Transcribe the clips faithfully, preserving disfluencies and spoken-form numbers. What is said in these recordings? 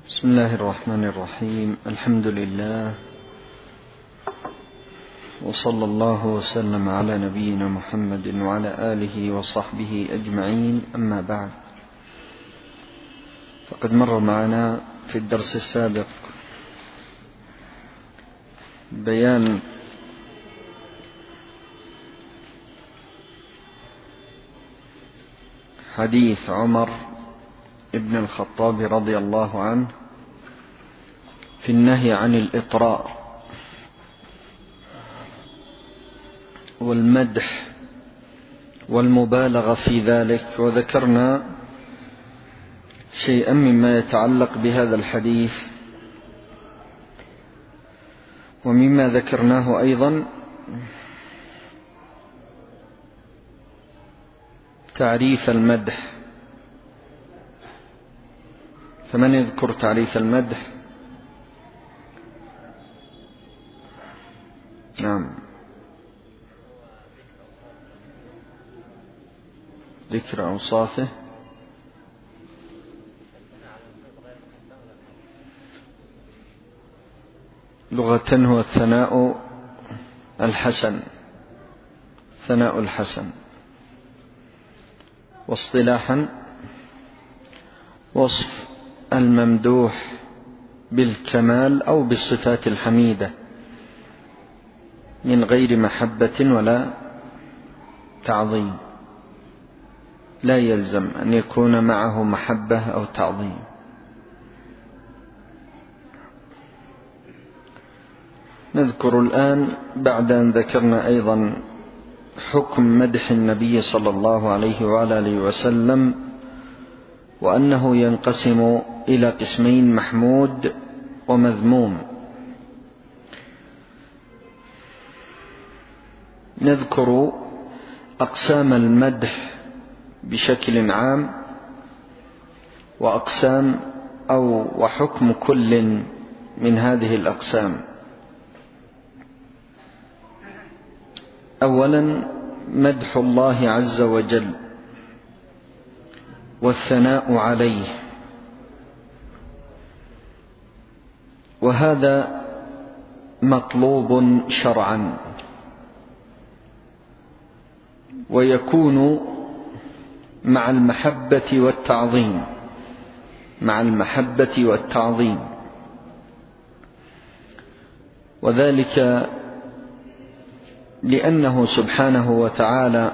بسم الله الرحمن الرحيم. الحمد لله، وصلى الله وسلم على نبينا محمد وعلى آله وصحبه أجمعين. أما بعد، فقد مر معنا في الدرس السابق بيان حديث عمر ابن الخطاب رضي الله عنه في النهي عن الإطراء والمدح والمبالغة في ذلك، وذكرنا شيئا مما يتعلق بهذا الحديث. ومما ذكرناه أيضا تعريف المدح، فمن يذكر تعريف المدح؟ نعم، ذكر أوصافه لغة هو الثناء الحسن، ثناء الحسن، واصطلاحا وصف الممدوح بالكمال أو بالصفات الحميدة من غير محبة ولا تعظيم، لا يلزم أن يكون معه محبة أو تعظيم. نذكر الآن بعد أن ذكرنا أيضا حكم مدح النبي صلى الله عليه وآله وسلم، وأنه ينقسم إلى قسمين: محمود ومذموم. نذكر أقسام المدح بشكل عام، وأقسام أو وحكم كل من هذه الأقسام. أولا، مدح الله عز وجل والثناء عليه، وهذا مطلوب شرعا، ويكون مع المحبة والتعظيم مع المحبة والتعظيم وذلك لأنه سبحانه وتعالى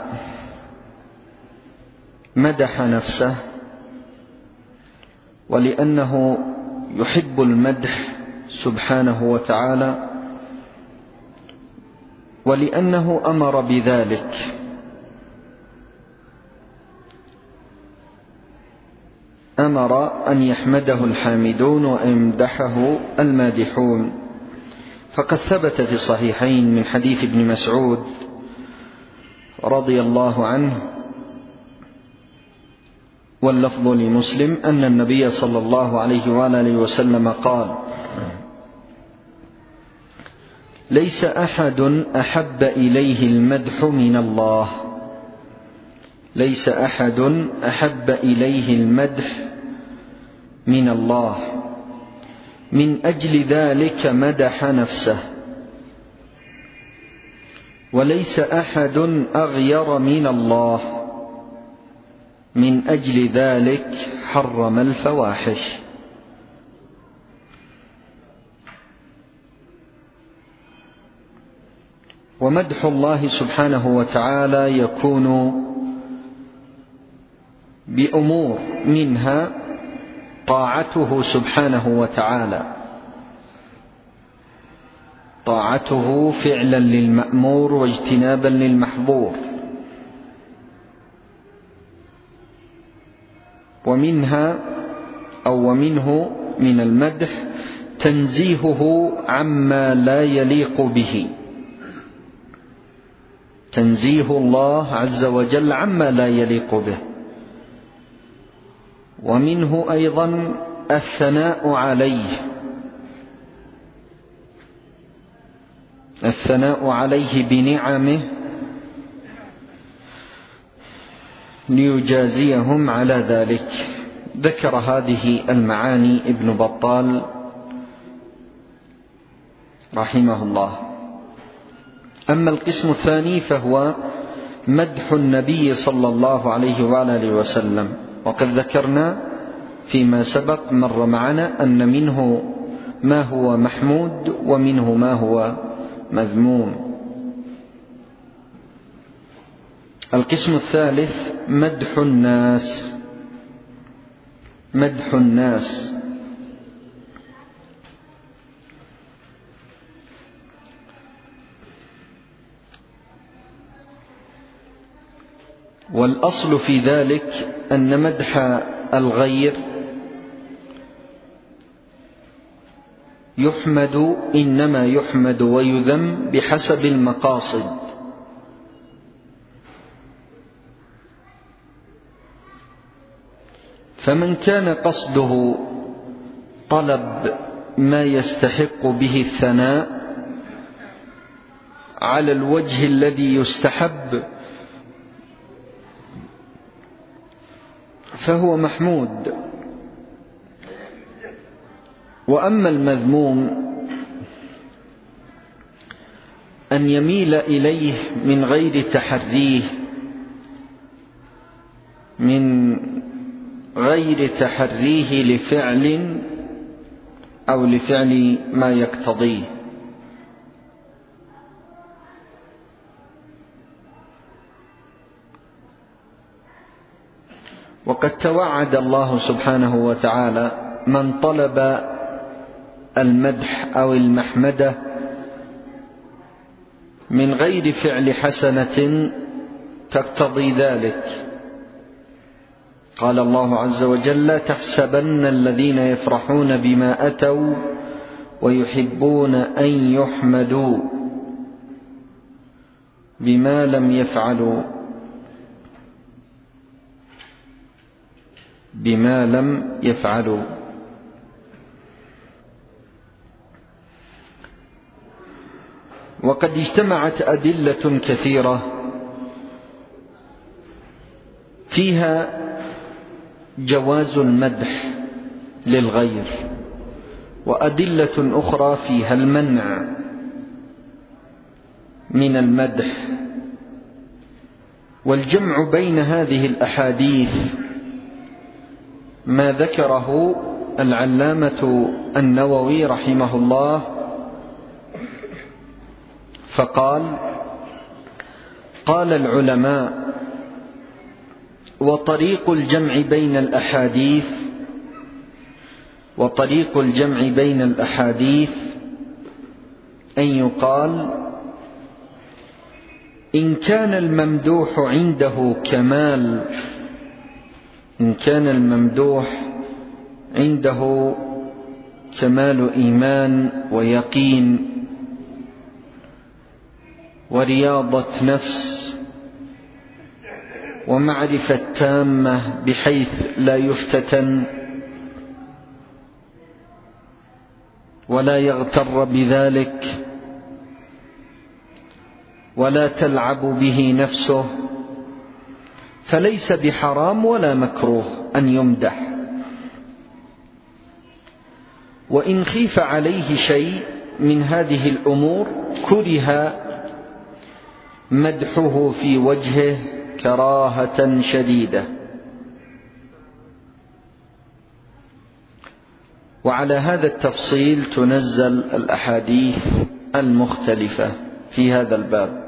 مدح نفسه، ولأنه يحب المدح سبحانه وتعالى، ولأنه أمر بذلك. أمر أن يحمده الحامدون ويمدحه المادحون. فقد ثبت في الصحيحين من حديث ابن مسعود رضي الله عنه، واللفظ لمسلم، أن النبي صلى الله عليه وآله وسلم قال: ليس أحد أحب إليه المدح من الله ليس أحد أحب إليه المدح من الله من أجل ذلك مدح نفسه، وليس أحد أغير من الله من أجل ذلك حرم الفواحش. ومدح الله سبحانه وتعالى يكون بأمور، منها طاعته سبحانه وتعالى، طاعته فعلا للمأمور واجتنابا للمحظور. ومنها أو ومنه من المدح تنزيهه عما لا يليق به، تنزيه الله عز وجل عما لا يليق به. ومنه أيضا الثناء عليه، الثناء عليه بنعمه ليجازيهم على ذلك، ذكر هذه المعاني ابن بطال رحمه الله. أما القسم الثاني فهو مدح النبي صلى الله عليه وآله وسلم، وقد ذكرنا فيما سبق مر معنا أن منه ما هو محمود ومنه ما هو مذموم. القسم الثالث مدح الناس. مدح الناس والأصل في ذلك أن مدح الغير يحمد، إنما يحمد ويذم بحسب المقاصد. فمن كان قصده طلب ما يستحق به الثناء على الوجه الذي يستحب فهو محمود. وأما المذموم أن يميل إليه من غير تحريه من غير تحريه لفعل أو لفعل ما يقتضيه. وقد توعد الله سبحانه وتعالى من طلب المدح أو المحمدة من غير فعل حسنة تقتضي ذلك. قال الله عز وجل: لا تحسبن الذين يفرحون بما أتوا ويحبون أن يحمدوا بما لم يفعلوا بما لم يفعلوا وقد اجتمعت أدلة كثيرة فيها جواز المدح للغير، وأدلة أخرى فيها المنع من المدح. والجمع بين هذه الأحاديث ما ذكره العلامة النووي رحمه الله، فقال: قال العلماء: وطريق الجمع بين الأحاديث وطريق الجمع بين الأحاديث أن يقال: إن كان الممدوح عنده كمال إن كان الممدوح عنده كمال إيمان ويقين ورياضة نفس ومعرفة تامة بحيث لا يفتتن ولا يغتر بذلك ولا تلعب به نفسه، فليس بحرام ولا مكروه أن يمدح. وإن خيف عليه شيء من هذه الأمور كره مدحه في وجهه كراهة شديدة. وعلى هذا التفصيل تنزل الأحاديث المختلفة في هذا الباب.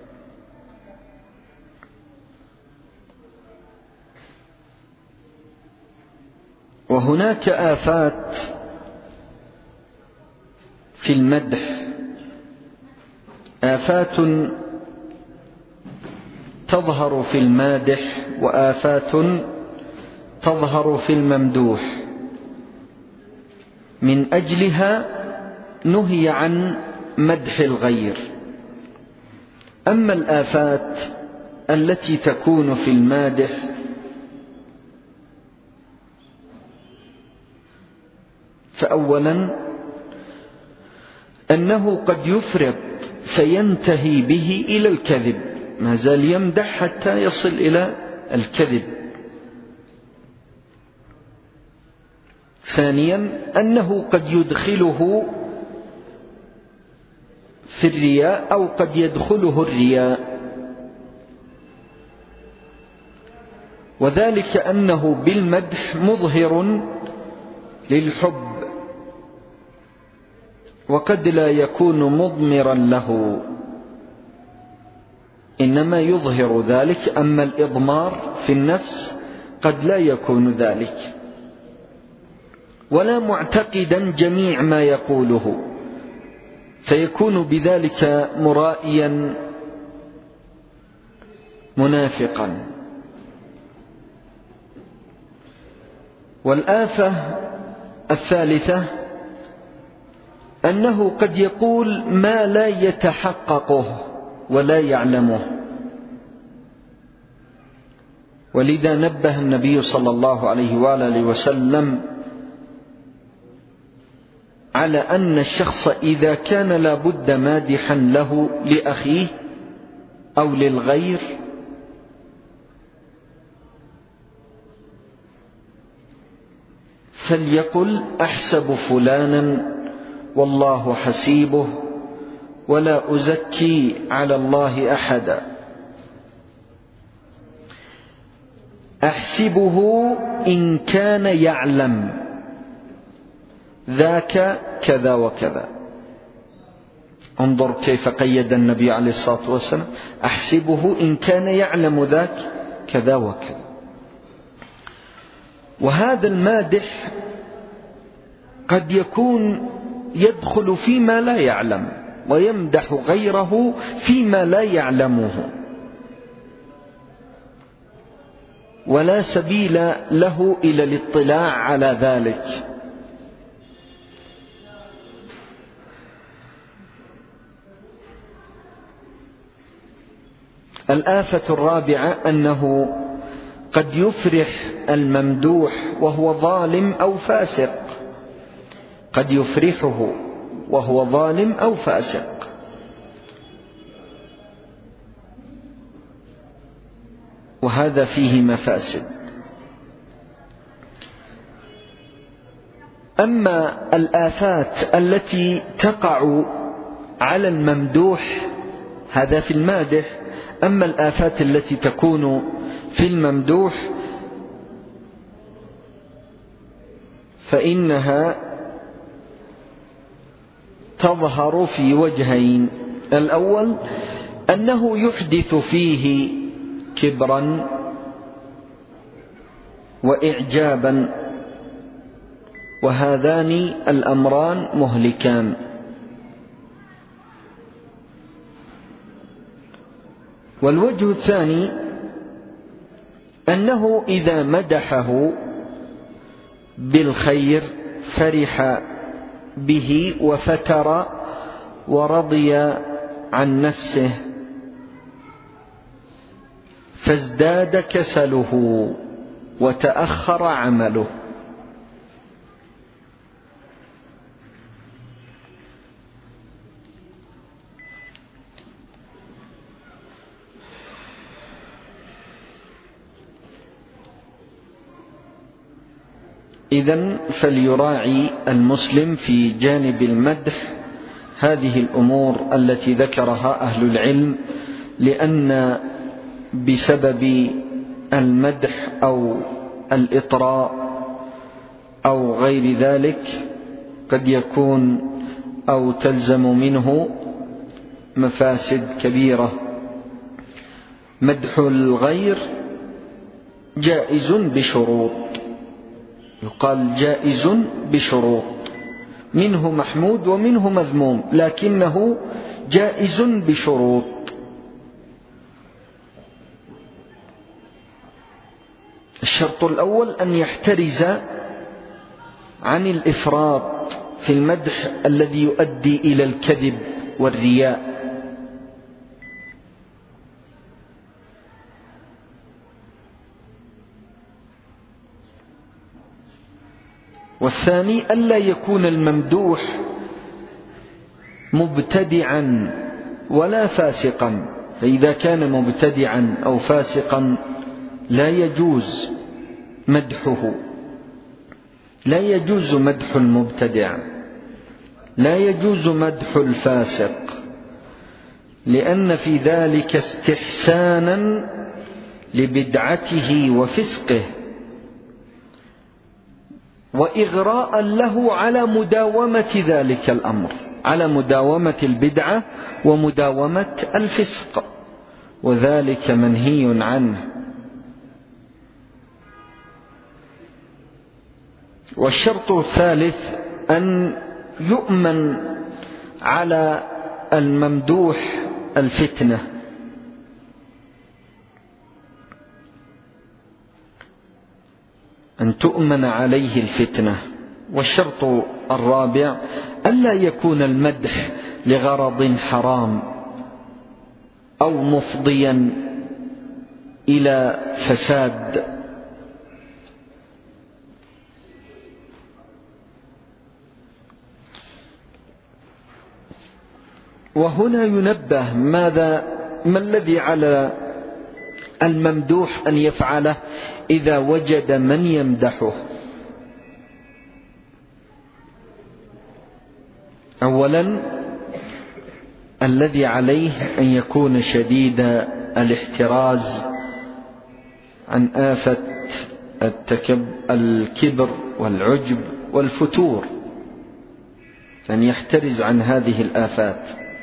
وهناك آفات في المدح، آفات تظهر في المادح وآفات تظهر في الممدوح، من أجلها نهي عن مدح الغير. أما الآفات التي تكون في المادح فأولا أنه قد يفرط فينتهي به إلى الكذب، ما زال يمدح حتى يصل إلى الكذب. ثانيا أنه قد يدخله في الرياء أو قد يدخله الرياء، وذلك أنه بالمدح مظهر للحب وقد لا يكون مضمرا له، إنما يظهر ذلك. أما الإضمار في النفس قد لا يكون ذلك، ولا معتقدا جميع ما يقوله، فيكون بذلك مرائيا منافقا. والآفة الثالثة أنه قد يقول ما لا يتحققه ولا يعلمه، ولذا نبه النبي صلى الله عليه وآله وسلم على أن الشخص إذا كان لابد مادحا له لأخيه أو للغير فليقل أحسب فلانا والله حسيبه ولا أزكي على الله أحدا، أحسبه إن كان يعلم ذاك كذا وكذا. انظر كيف قيد النبي عليه الصلاة والسلام، أحسبه إن كان يعلم ذاك كذا وكذا. وهذا المادح قد يكون يدخل فيما لا يعلم ويمدح غيره فيما لا يعلمه، ولا سبيل له إلى الاطلاع على ذلك. الآفة الرابعة أنه قد يفرح الممدوح وهو ظالم أو فاسق، قد يفرحه وهو ظالم أو فاسق. وهذا فيه مفاسد. أما الآفات التي تقع على الممدوح هذا في المادح، أما الآفات التي تكون في الممدوح فإنها تظهر في وجهين. الأول أنه يحدث فيه كبرا وإعجابا، وهذان الأمران مهلكان. والوجه الثاني أنه إذا مدحه بالخير فرح به وفتر ورضي عن نفسه، فازداد كسله وتأخر عمله. إذن فليراعي المسلم في جانب المدح هذه الأمور التي ذكرها أهل العلم، لأن بسبب المدح أو الإطراء أو غير ذلك قد يكون أو تلزم منه مفاسد كبيرة. مدح الغير جائز بشروط، يقال جائز بشروط، منه محمود ومنه مذموم، لكنه جائز بشروط. الشرط الأول أن يحترز عن الإفراط في المدح الذي يؤدي إلى الكذب والرياء. والثاني ألا يكون الممدوح مبتدعا ولا فاسقا، فإذا كان مبتدعا أو فاسقا لا يجوز مدحه، لا يجوز مدح المبتدع، لا يجوز مدح الفاسق، لأن في ذلك استحسانا لبدعته وفسقه، وإغراء له على مداومة ذلك الأمر، على مداومة البدعة ومداومة الفسق، وذلك منهي عنه. والشرط الثالث أن يؤمن على الممدوح الفتنة، أن تؤمن عليه الفتنة. والشرط الرابع ألا يكون المدح لغرض حرام أو مفضيا إلى فساد. وهنا ينبه ماذا ما الذي على الممدوح أن يفعله إذا وجد من يمدحه. أولا الذي عليه أن يكون شديد الاحتراز عن آفة الكبر والعجب والفتور، أن يحترز عن هذه الآفات،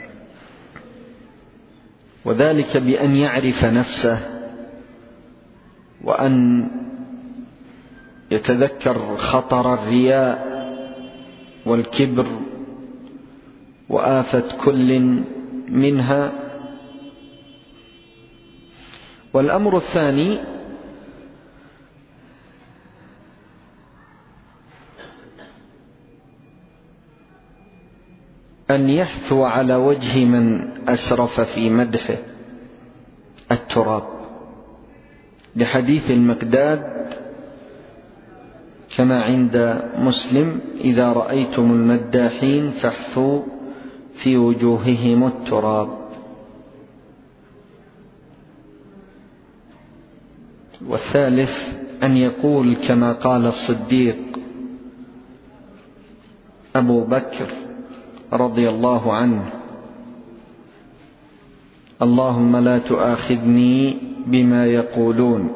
وذلك بأن يعرف نفسه، وأن يتذكر خطر الرياء والكبر وآفة كل منها. والأمر الثاني أن يحثو على وجه من أسرف في مدحه التراب، لحديث المقداد كما عند مسلم: إذا رأيتم المداحين فاحثوا في وجوههم التراب. والثالث أن يقول كما قال الصديق أبو بكر رضي الله عنه: اللهم لا تؤاخذني بما يقولون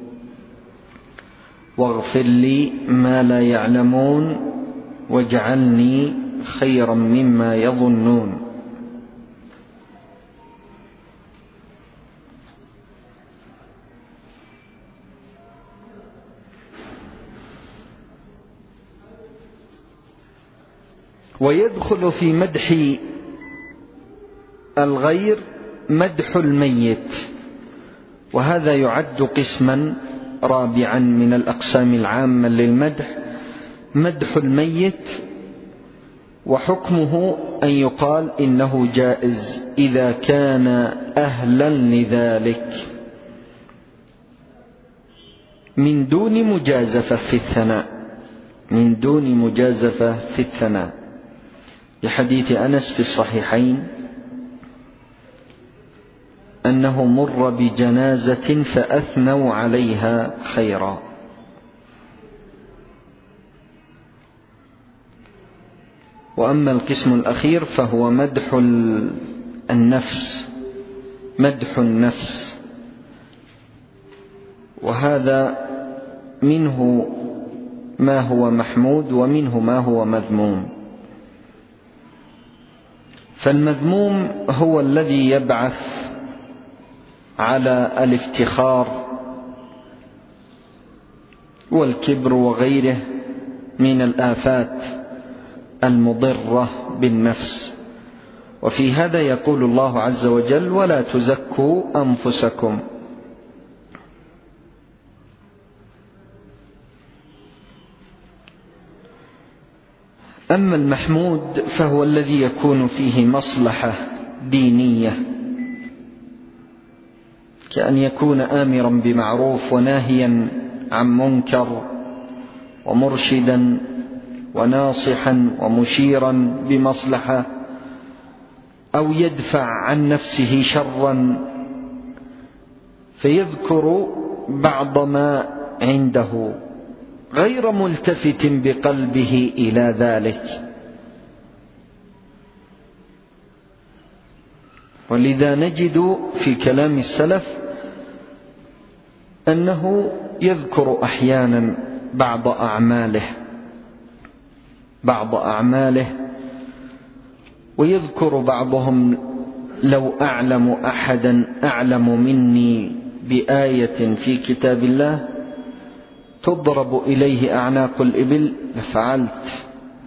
واغفر لي ما لا يعلمون واجعلني خيرا مما يظنون. ويدخل في مدح الغير مدح الميت، وهذا يعد قسما رابعا من الأقسام العامة للمدح، مدح الميت. وحكمه أن يقال إنه جائز إذا كان أهلا لذلك من دون مجازفة في الثناء، من دون مجازفة في الثناء، لحديث أنس في الصحيحين أنه مر بجنازة فأثنوا عليها خيرا. وأما القسم الأخير فهو مدح النفس، مدح النفس، وهذا منه ما هو محمود ومنه ما هو مذموم. فالمذموم هو الذي يبعث على الافتخار والكبر وغيره من الآفات المضرة بالنفس. وفي هذا يقول الله عز وجل: ولا تزكوا أنفسكم. أما المحمود فهو الذي يكون فيه مصلحة دينية، كأن يكون آمرا بمعروف وناهيا عن منكر، ومرشدا وناصحا ومشيرا بمصلحة، أو يدفع عن نفسه شرا فيذكر بعض ما عنده غير ملتفت بقلبه إلى ذلك. ولذا نجد في كلام السلف أنه يذكر أحيانا بعض أعماله بعض أعماله ويذكر بعضهم: لو أعلم أحدا أعلم مني بآية في كتاب الله تضرب إليه أعناق الإبل لفعلت.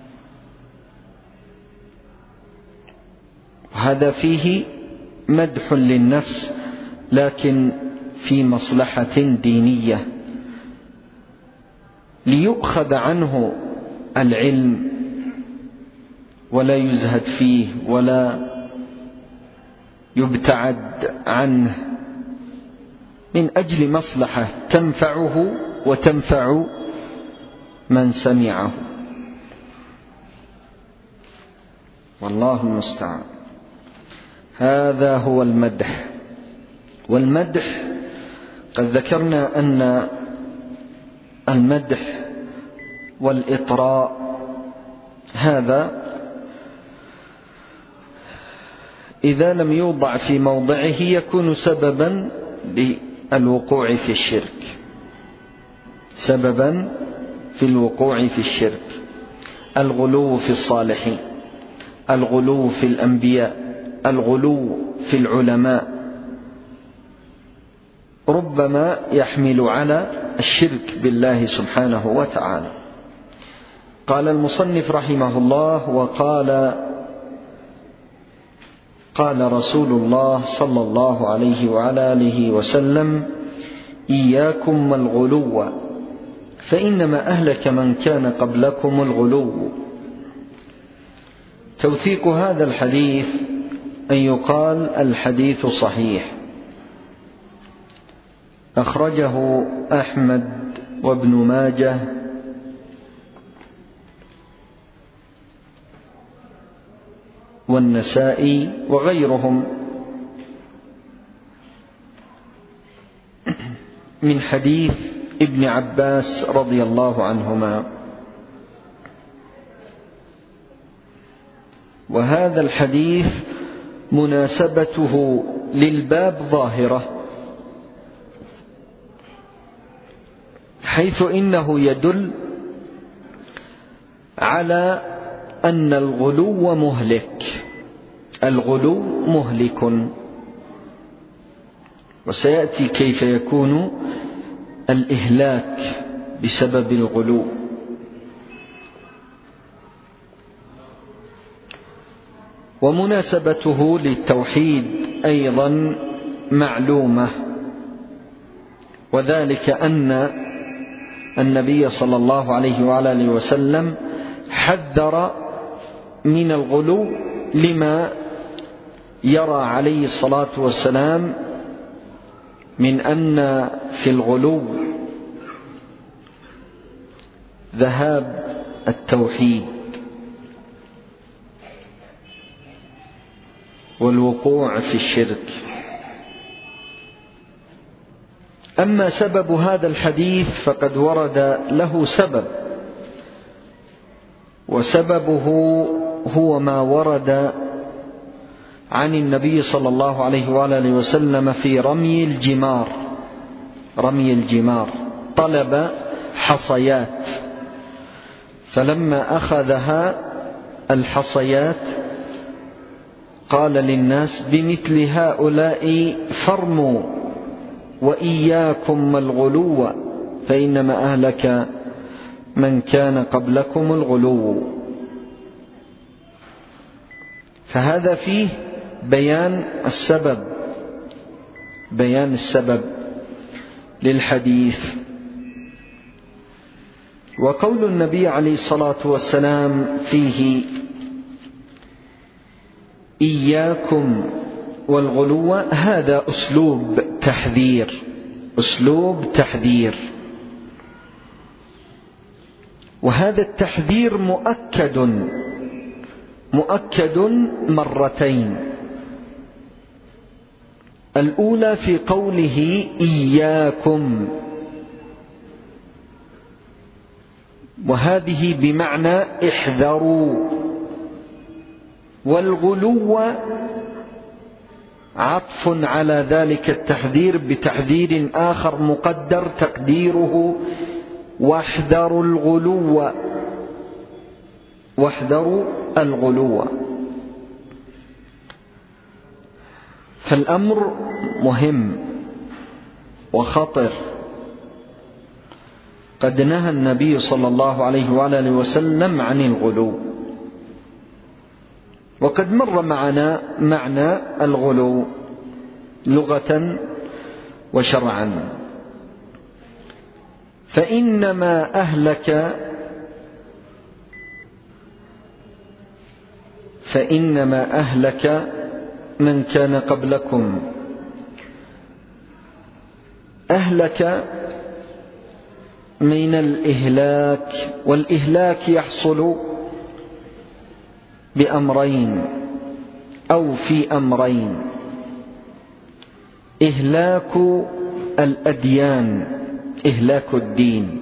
وهذا فيه مدح للنفس، لكن في مصلحة دينية، ليؤخذ عنه العلم ولا يزهد فيه ولا يبتعد عنه، من أجل مصلحة تنفعه وتنفع من سمعه. والله المستعان. هذا هو المدح. والمدح قد ذكرنا أن المدح والإطراء هذا إذا لم يوضع في موضعه يكون سببا للوقوع في الشرك، سببا في الوقوع في الشرك. الغلو في الصالحين، الغلو في الأنبياء، الغلو في العلماء ربما يحمل على الشرك بالله سبحانه وتعالى. قال المصنف رحمه الله: وقال قال رسول الله صلى الله عليه وعلى آله وسلم: إياكم والغلو فإنما أهلك من كان قبلكم الغلو. توثيق هذا الحديث أن يقال الحديث صحيح، أخرجه أحمد وابن ماجه والنسائي وغيرهم من حديث ابن عباس رضي الله عنهما. وهذا الحديث مناسبته للباب ظاهرة، حيث إنه يدل على أن الغلو مهلك، الغلو مهلك. وسيأتي كيف يكون الإهلاك بسبب الغلو. ومناسبته للتوحيد أيضا معلومة، وذلك أن النبي صلى الله عليه وعلى آله وسلم حذر من الغلو لما يرى عليه الصلاة والسلام من أن في الغلو ذهاب التوحيد والوقوع في الشرك. أما سبب هذا الحديث فقد ورد له سبب، وسببه هو ما ورد عن النبي صلى الله عليه وآله وسلم في رمي الجمار. رمي الجمار طلب حصيات، فلما أخذها الحصيات قال للناس: بمثل هؤلاء فارموا وإياكم الغلو فإنما أهلك من كان قبلكم الغلو. فهذا فيه بيان السبب، بيان السبب للحديث. وقول النبي عليه الصلاة والسلام فيه: إياكم والغلو، هذا أسلوب تحذير، أسلوب تحذير. وهذا التحذير مؤكد مؤكد مرتين. الأولى في قوله إياكم، وهذه بمعنى احذروا. والغلو عطف على ذلك التحذير بتحذير آخر مقدر تقديره واحذروا الغلو، واحذروا الغلو. فالأمر مهم وخطر. قد نهى النبي صلى الله عليه وآله وسلم عن الغلو، وقد مر معنا معنى الغلو لغة وشرعا. فإنما أهلك فإنما أهلك من كان قبلكم. أهلك من الإهلاك، والإهلاك يحصل بأمرين أو في أمرين: إهلاك الأديان، إهلاك الدين،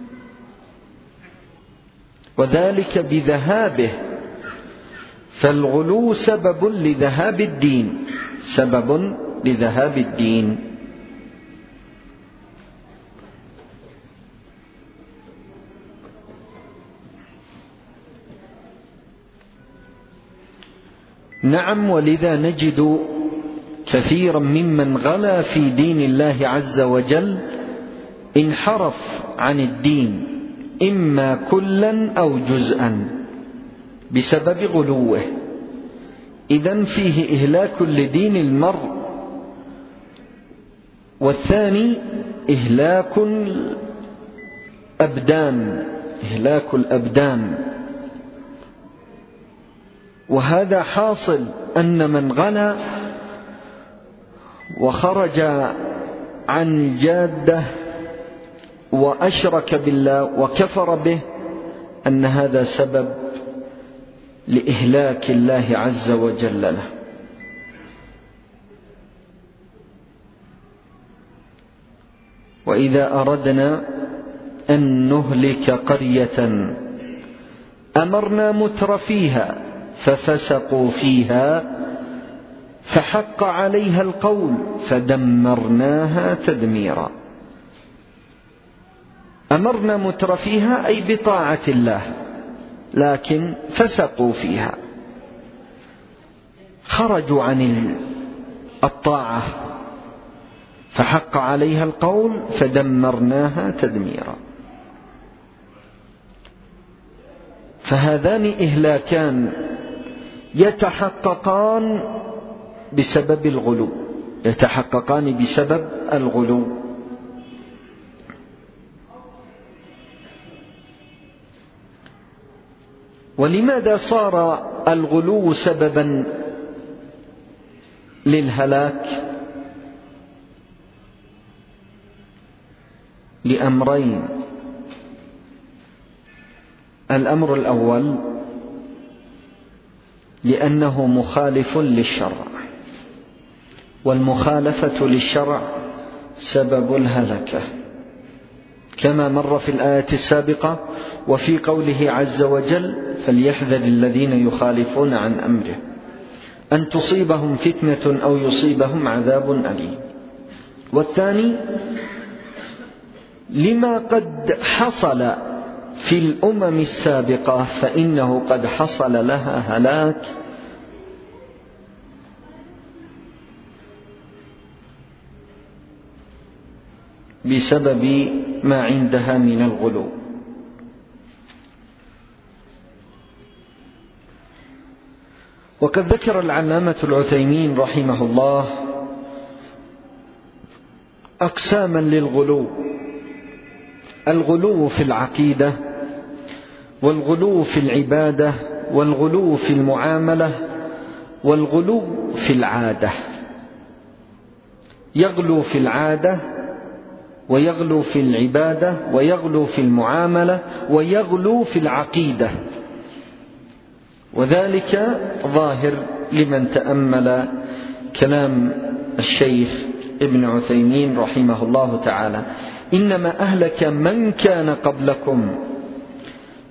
وذلك بذهابه. فالغلو سبب لذهاب الدين، سبب لذهاب الدين. نعم، ولذا نجد كثيرا ممن غلا في دين الله عز وجل انحرف عن الدين، إما كلا أو جزءا، بسبب غلوه. إذن فيه إهلاك لدين المرء. والثاني إهلاك الأبدان، إهلاك الأبدان. وهذا حاصل أن من غلا وخرج عن جادة وأشرك بالله وكفر به، أن هذا سبب لإهلاك الله عز وجل له. وإذا أردنا أن نهلك قرية أمرنا مترفيها ففسقوا فيها فحق عليها القول فدمرناها تدميرا. أمرنا مترفيها أي بطاعة الله، لكن فسقوا فيها، خرجوا عن الطاعة، فحق عليها القول فدمرناها تدميرا. فهذان إهلاكان يتحققان بسبب الغلو، يتحققان بسبب الغلو. ولماذا صار الغلو سببا للهلاك؟ لأمرين: الأمر الأول لأنه مخالف للشرع، والمخالفة للشرع سبب الهلكة، كما مر في الآية السابقة وفي قوله عز وجل: فليحذر الذين يخالفون عن أمره أن تصيبهم فتنة أو يصيبهم عذاب أليم. والثاني لما قد حصل في الأمم السابقة، فإنه قد حصل لها هلاك بسبب ما عندها من الغلو. وقد ذكر العلامة العثيمين رحمه الله أقساما للغلو: الغلو في العقيدة، والغلو في العبادة، والغلو في المعاملة، والغلو في العادة. يغلو في العادة، ويغلو في العبادة، ويغلو في المعاملة، ويغلو في العقيدة. وذلك ظاهر لمن تأمل كلام الشيخ ابن عثيمين رحمه الله تعالى: إنما أهلك من كان قبلكم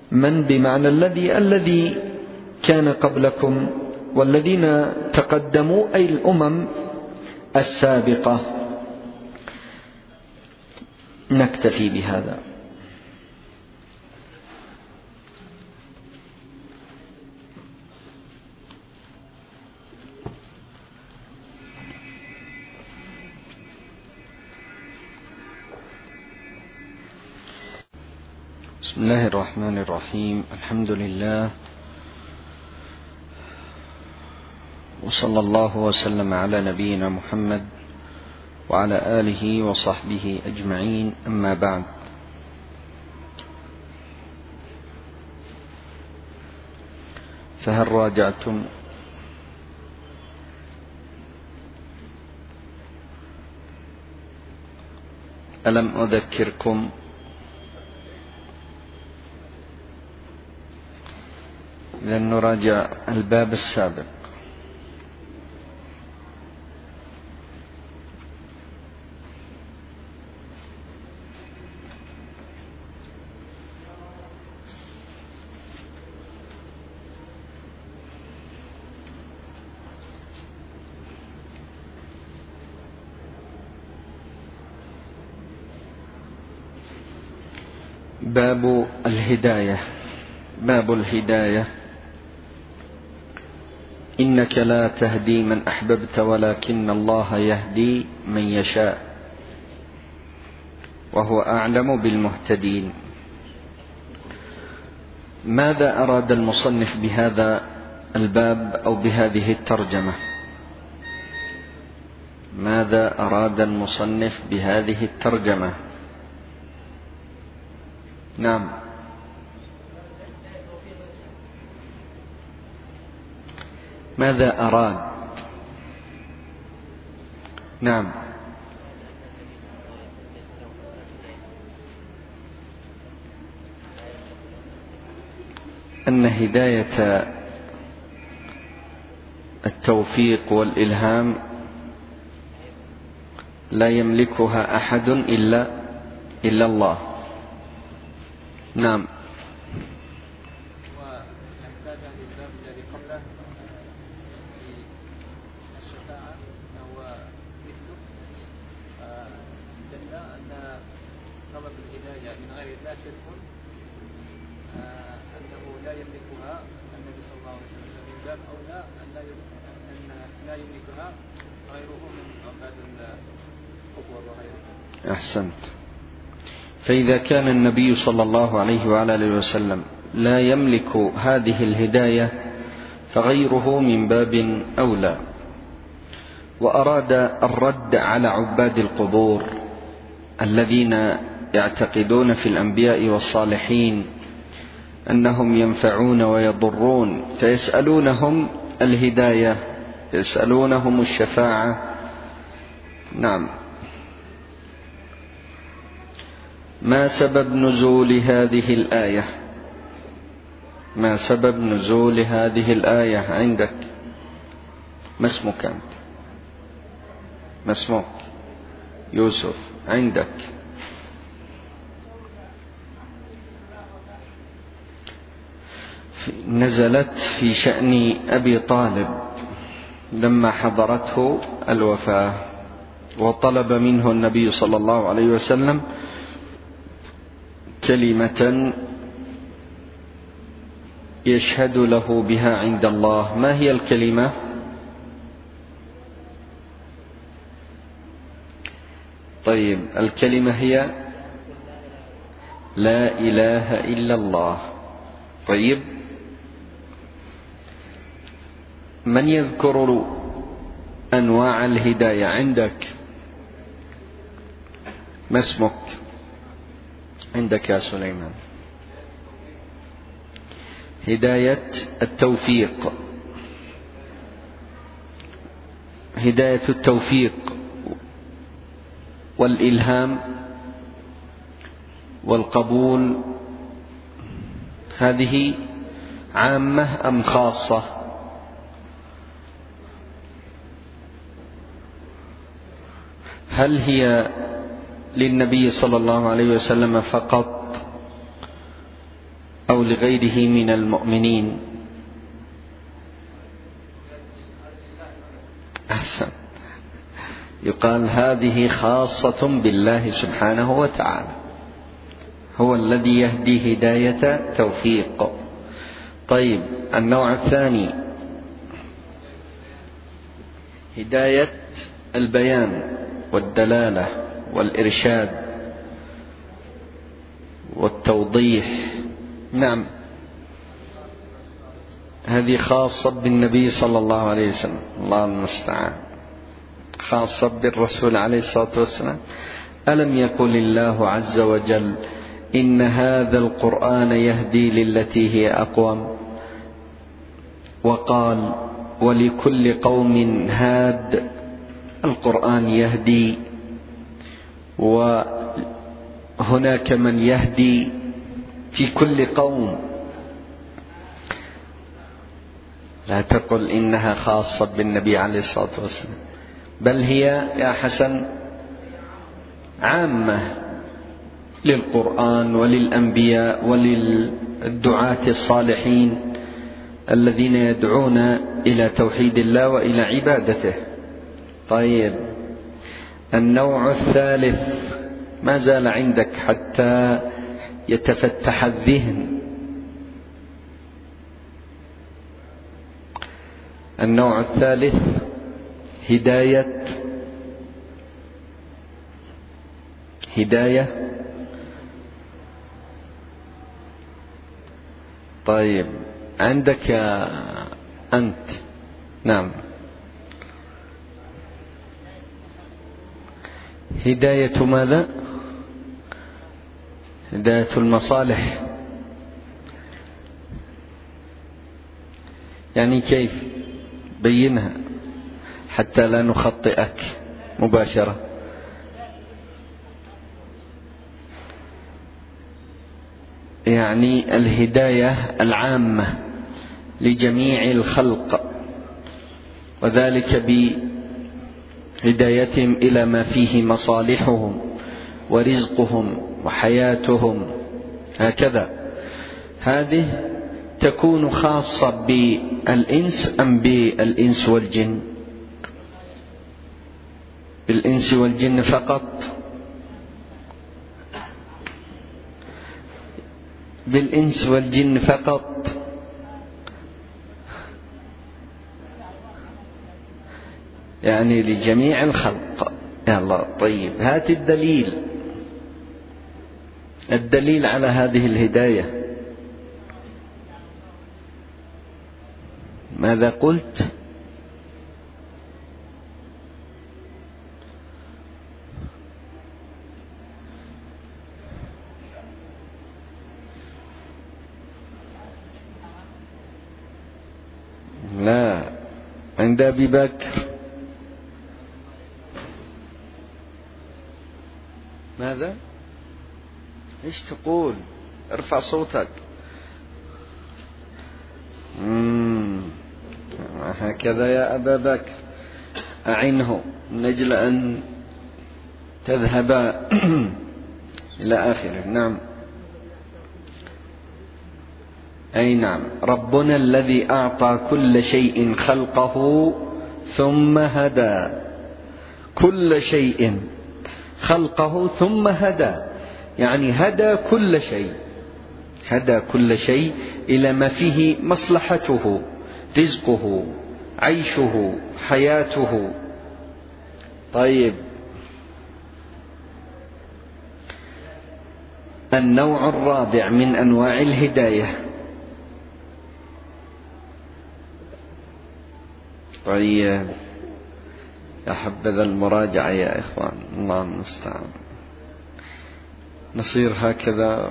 من بمعنى الذي الذي كان قبلكم والذين تقدموا، أي الأمم السابقة. نكتفي بهذا. بسم الله الرحمن الرحيم. الحمد لله، وصلى الله وسلم على نبينا محمد وعلى آله وصحبه أجمعين. أما بعد، فهل راجعتم ألم أذكركم إذن نراجع الباب السابق. باب الهداية. باب الهداية. إنك لا تهدي من أحببت ولكن الله يهدي من يشاء وهو أعلم بالمهتدين. ماذا أراد المصنف بهذا الباب أو بهذه الترجمة؟ ماذا أراد المصنف بهذه الترجمة؟ نعم، ماذا أراد؟ نعم، أن هداية التوفيق والإلهام لا يملكها أحد إلا إلا الله. نعم. أحسنت. فإذا كان النبي صلى الله عليه وعلى آله وسلم لا يملك هذه الهداية فغيره من باب أولى. وأراد الرد على عباد القبور الذين يعتقدون في الأنبياء والصالحين أنهم ينفعون ويضرون، فيسألونهم الهداية، يسألونهم الشفاعة. نعم. ما سبب نزول هذه الآية؟ ما سبب نزول هذه الآية عندك؟ ما اسمك أنت؟ ما اسمك؟ يوسف. عندك؟ نزلت في شأن أبي طالب لما حضرته الوفاة، وطلب منه النبي صلى الله عليه وسلم كلمة يشهد له بها عند الله. ما هي الكلمة؟ طيب، الكلمة هي لا إله إلا الله. طيب، من يذكر أنواع الهداية عندك؟ ما اسمك؟ عندك يا سليمان. هداية التوفيق. هداية التوفيق والإلهام والقبول، هذه عامة أم خاصة؟ هل هي للنبي صلى الله عليه وسلم فقط أو لغيره من المؤمنين. أحسن. يقال هذه خاصة بالله سبحانه وتعالى، هو الذي يهدي هداية توفيق. طيب، النوع الثاني هداية البيان والدلالة والإرشاد والتوضيح. نعم، هذه خاصة بالنبي صلى الله عليه وسلم، الله المستعان، خاصة بالرسول عليه الصلاة والسلام. ألم يقل الله عز وجل إن هذا القرآن يهدي للتي هي أقوم، وقال ولكل قوم هاد، القرآن يهدي وهناك من يهدي في كل قوم. لا تقل إنها خاصة بالنبي عليه الصلاة والسلام، بل هي يا حسن عامة للقرآن وللأنبياء وللدعاة الصالحين الذين يدعون إلى توحيد الله وإلى عبادته. طيب، النوع الثالث ما زال عندك حتى يتفتح الذهن. النوع الثالث هداية هداية طيب، عندك يا أنت. نعم، هداية ماذا؟ هداية المصالح. يعني كيف؟ بينها حتى لا نخطئك مباشرة. يعني الهداية العامة لجميع الخلق، وذلك بهدايتهم إلى ما فيه مصالحهم ورزقهم وحياتهم، هكذا. هذه تكون خاصة بالإنس أم بالإنس والجن؟ بالإنس والجن فقط؟ بالإنس والجن فقط. يعني لجميع الخلق. يا الله، طيب، هات الدليل، الدليل على هذه الهداية. ماذا قلت؟ لا، عند أبي بكر. ماذا؟ ايش تقول؟ ارفع صوتك. مم. هكذا يا أبا بكر، أعنه من أجل أن تذهب إلى آخره. نعم، أي نعم، ربنا الذي أعطى كل شيء خلقه ثم هدى، كل شيء خلقه ثم هدى، يعني هدى كل شيء، هدى كل شيء إلى ما فيه مصلحته، رزقه، عيشه، حياته. طيب، النوع الرابع من أنواع الهداية. طيب، يا حبذا المراجعة يا إخوان، الله المستعان. نصير هكذا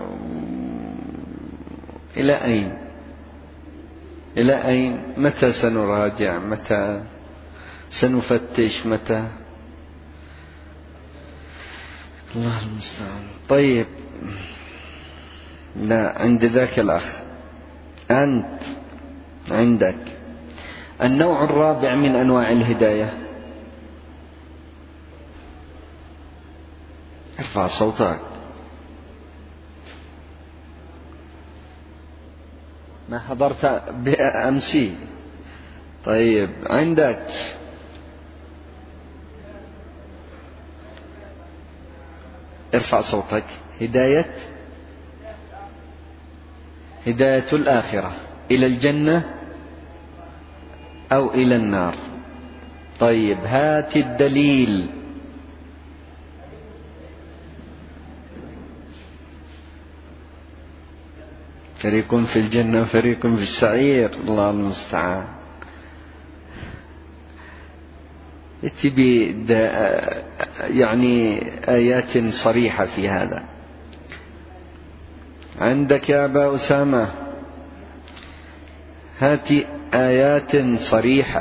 إلى أين؟ إلى أين؟ متى سنراجع؟ متى سنفتش؟ متى؟ الله المستعان. طيب، لا، عند ذاك الأخ. أنت عندك النوع الرابع من أنواع الهداية. ارفع صوتك. ما حضرت بأمسي. طيب عندك ارفع صوتك. هداية هداية الآخرة إلى الجنة أو إلى النار. طيب هات الدليل. فريق في الجنة وفريق في السعير، الله المستعان. تبي يعني آيات صريحة في هذا. عندك يا أبا أسامة، هات آيات صريحة،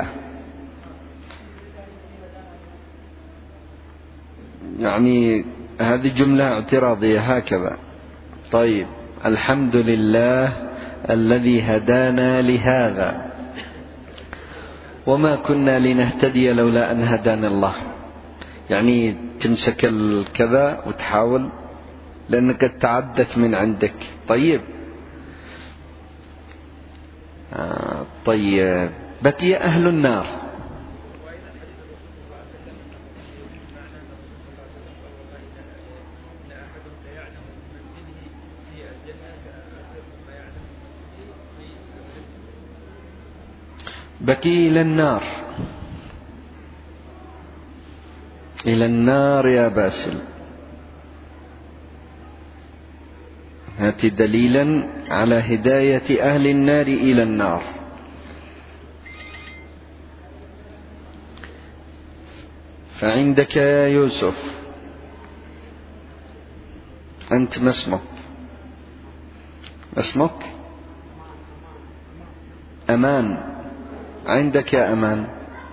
يعني هذه جملة اعتراضية هكذا. طيب الحمد لله الذي هدانا لهذا وما كنا لنهتدي لولا أن هدانا الله. يعني تمسك الكذا وتحاول لأنك تعدت من عندك. طيب آه طيب بقي أهل النار. بقي إلى النار، إلى النار يا باسل. هات دليلا على هداية أهل النار إلى النار. فعندك يا يوسف، أنت ما اسمك؟ اسمك أمان. عندك يا أمان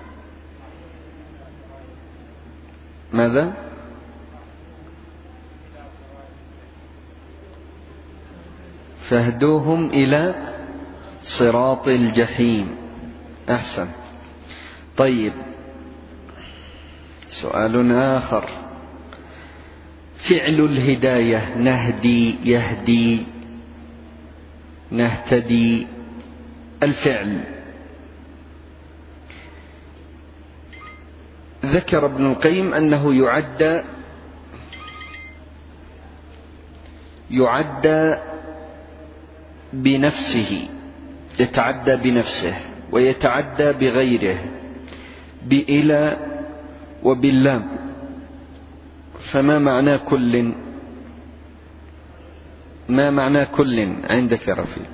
ماذا؟ فاهدوهم إلى صراط الجحيم. أحسن. طيب سؤال آخر. فعل الهداية نهدي، يهدي، نهتدي. الفعل ذكر ابن القيم أنه يعد يعد بنفسه، يتعدى بنفسه ويتعدى بغيره، بإلى وباللام. فما معنى كل؟ ما معنى كل عندك يا رفيق؟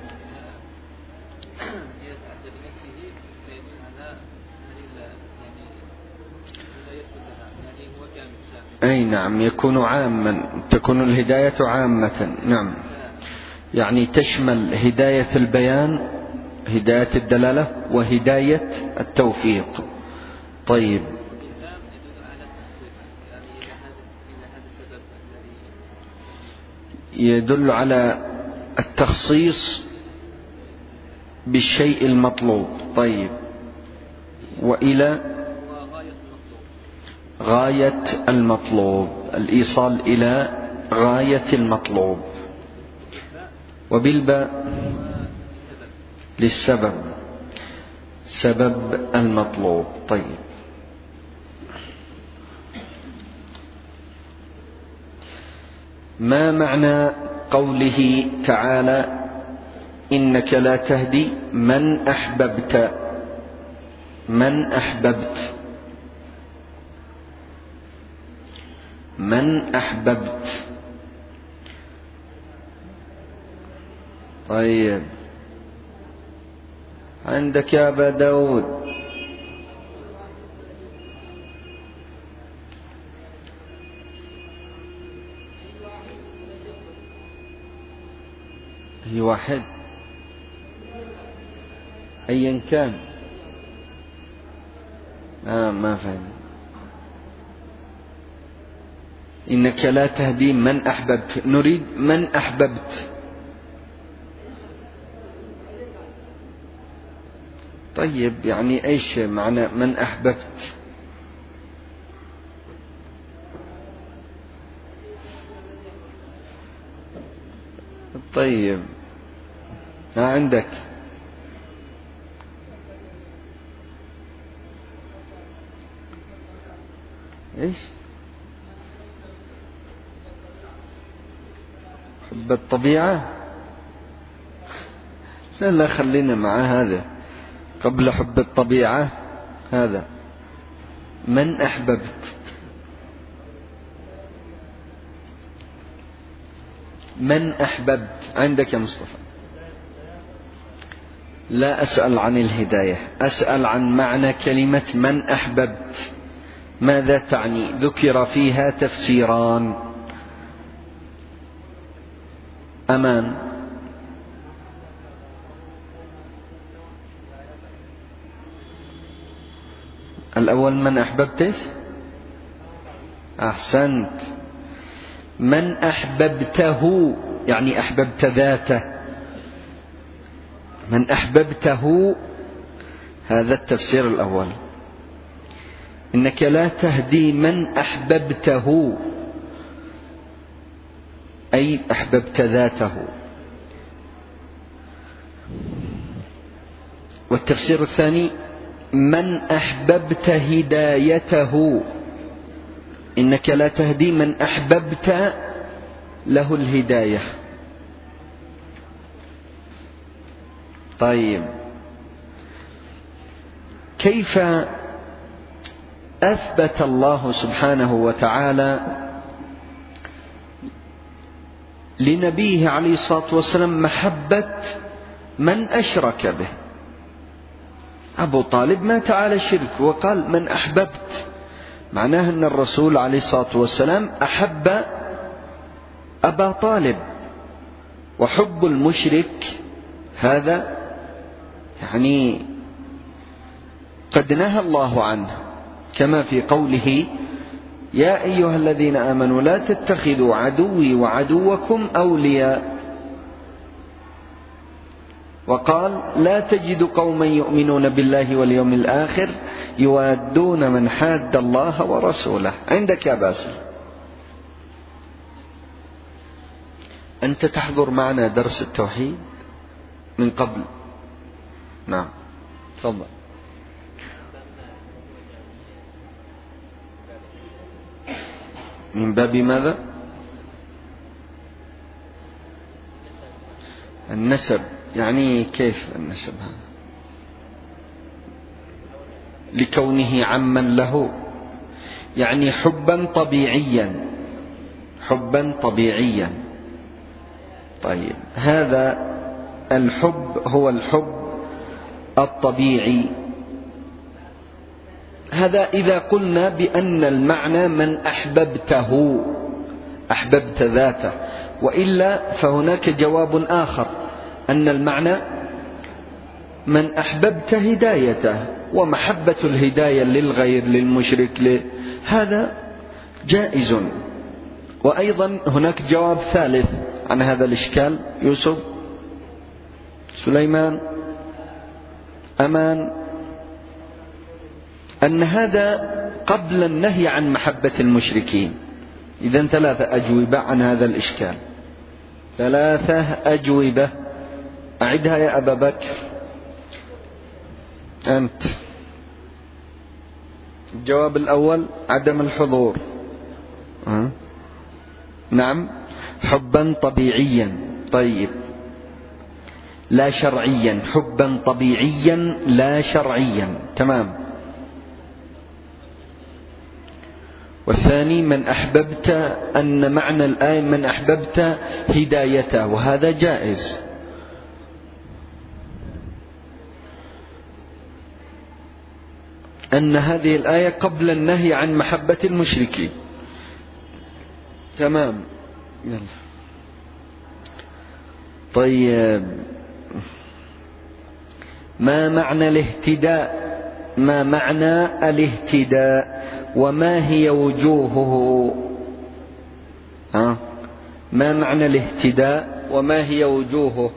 أي نعم، يكون عاما، تكون الهداية عامة. نعم، يعني تشمل هداية البيان، هداية الدلالة، وهداية التوفيق. طيب يدل على التخصيص بالشيء المطلوب. طيب وإلى غاية المطلوب، الإيصال إلى غاية المطلوب. وبالباء للسبب، سبب المطلوب. طيب ما معنى قوله تعالى إنك لا تهدي من أحببت؟ من أحببت؟ من أحببت؟ طيب عندك يا أبا داود. هي واحد أيا كان. آه ما فهم. إنك لا تهدي من أحببت، نريد من أحببت. طيب يعني إيش معنى من أحببت؟ طيب ها عندك إيش؟ حب الطبيعة؟ لا لا، خلينا مع هذا قبل حب الطبيعة. هذا من أحببت، من أحببت عندك يا مصطفى؟ لا أسأل عن الهداية، أسأل عن معنى كلمة من أحببت، ماذا تعني؟ ذكر فيها تفسيران. أمان. الأول من أحببته؟ أحسنت. من أحببته يعني أحببت ذاته، من أحببته، هذا التفسير الأول. إنك لا تهدي من أحببته، أي أحببت ذاته. والتفسير الثاني من أحببت هدايته، إنك لا تهدي من أحببت له الهداية. طيب، كيف أثبت الله سبحانه وتعالى لنبيه عليه الصلاة والسلام محبة من أشرك به؟ أبو طالب مات على الشرك وقال من أحببت، معناه أن الرسول عليه الصلاة والسلام أحب أبا طالب. وحب المشرك هذا يعني قد نهى الله عنه، كما في قوله يا أيها الذين آمنوا لا تتخذوا عدوي وعدوكم أولياء. وقال لا تجد قوما يؤمنون بالله واليوم الآخر يوادون من حاد الله ورسوله. عندك يا باسل، أنت تحضر معنا درس التوحيد من قبل؟ نعم، تفضل. من باب ماذا؟ النسب. يعني كيف النسب هذا؟ لكونه عمن له، يعني حبا طبيعيا، حبا طبيعيا. طيب، هذا الحب هو الحب الطبيعي. هذا إذا قلنا بأن المعنى من أحببته، أحببت ذاته. وإلا فهناك جواب آخر، أن المعنى من أحببت هدايته، ومحبة الهداية للغير للمشرك هذا جائز. وأيضا هناك جواب ثالث عن هذا الإشكال. يوسف، سليمان، أمان، أن هذا قبل النهي عن محبة المشركين. إذن ثلاثة أجوبة عن هذا الإشكال، ثلاثة أجوبة. أعدها يا أبا بكر. أنت الجواب الأول عدم الحضور. أه؟ نعم، حبا طبيعيا. طيب، لا شرعيا، حبا طبيعيا لا شرعيا. تمام. والثاني من أحببت، أن معنى الآية من أحببت هدايته، وهذا جائز. أن هذه الآية قبل النهي عن محبة المشركين. تمام. يلا. طيب، ما معنى الاهتداء؟ ما معنى الاهتداء وما هي وجوهه؟ ها؟ ما معنى الاهتداء وما هي وجوهه؟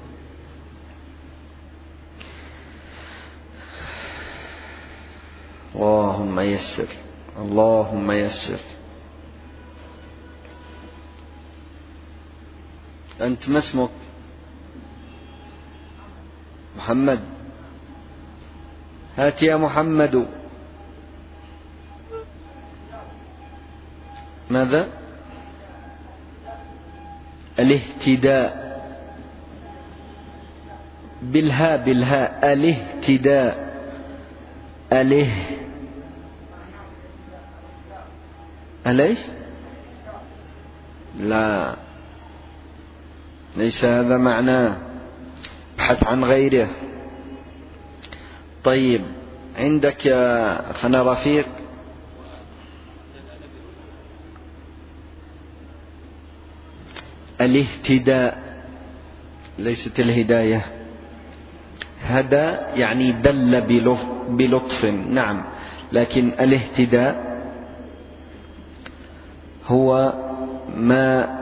اللهم يسر، اللهم يسر. أنت ما اسمك؟ محمد. هات يا محمد. ماذا؟ الاهتداء بالهاء بالهاء الاهتداء اله أليش؟ لا، ليس هذا معناه، ابحث عن غيره. طيب عندك يا خنا رفيق الاهتداء، ليست الهداية. هدى يعني دل بلطف، نعم، لكن الاهتداء هو ما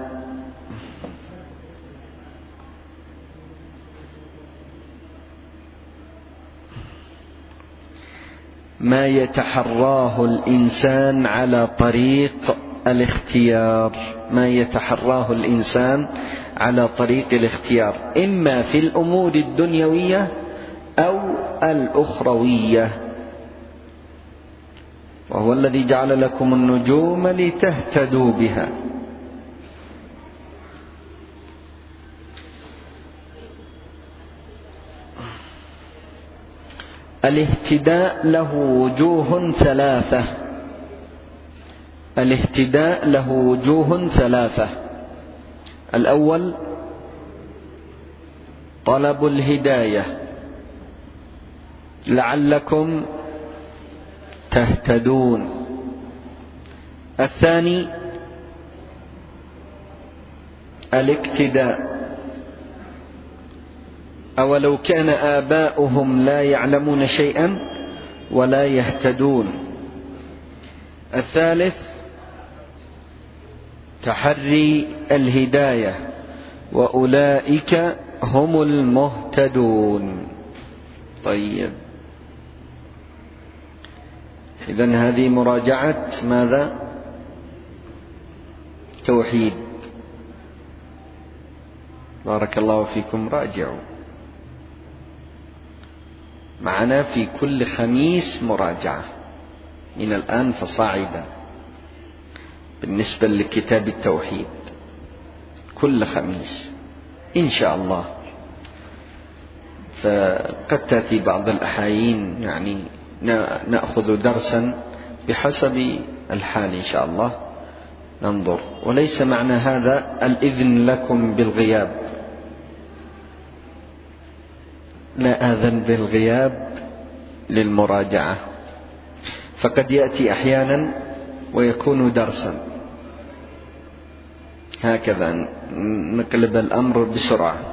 ما يتحراه الإنسان على طريق الاختيار، ما يتحراه الإنسان على طريق الاختيار، إما في الأمور الدنيوية أو الأخروية. وهو الذي جعل لكم النجوم لتهتدوا بها. الاهتداء له وجوه ثلاثة، الاهتداء له وجوه ثلاثة. الأول طلب الهداية لعلكم تهتدون. الثاني الاقتداء، أولو كان آباؤهم لا يعلمون شيئا ولا يهتدون. الثالث تحري الهداية، وأولئك هم المهتدون. طيب، إذن هذه مراجعة ماذا؟ توحيد. بارك الله فيكم، راجعوا معنا في كل خميس مراجعة من الآن فصاعدا بالنسبة لكتاب التوحيد، كل خميس إن شاء الله. فقد تأتي بعض الأحايين يعني نأخذ درسا بحسب الحال إن شاء الله، ننظر. وليس معنى هذا الإذن لكم بالغياب، لا آذن بالغياب للمراجعة، فقد يأتي أحيانا ويكون درسا، هكذا نقلب الأمر بسرعة.